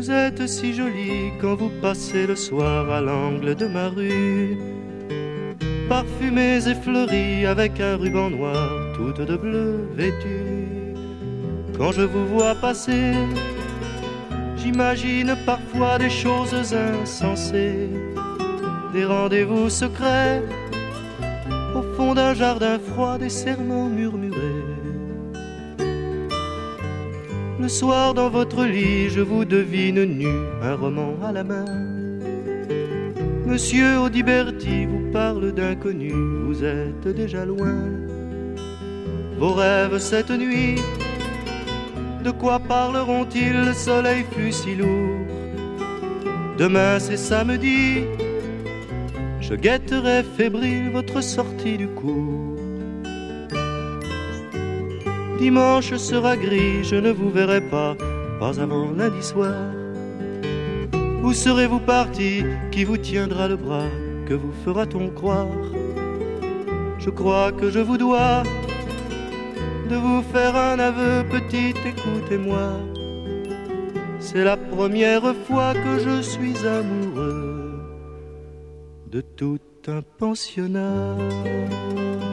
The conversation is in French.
Vous êtes si jolie quand vous passez le soir à l'angle de ma rue, parfumées et fleuries avec un ruban noir, toutes de bleu vêtues. Quand je vous vois passer, j'imagine parfois des choses insensées, des rendez-vous secrets au fond d'un jardin froid, des serments murmurés. Le soir dans votre lit, je vous devine nu, un roman à la main. Monsieur Audiberti vous parle d'inconnu, vous êtes déjà loin. Vos rêves cette nuit, de quoi parleront-ils? Le soleil fut si lourd. Demain c'est samedi, je guetterai fébrile votre sortie du cours. Dimanche sera gris, je ne vous verrai pas avant lundi soir. Où serez-vous parti? Qui vous tiendra le bras? Que vous fera-t-on croire? Je crois que je vous dois de vous faire un aveu, petite, écoutez-moi. C'est la première fois que je suis amoureux de tout un pensionnat.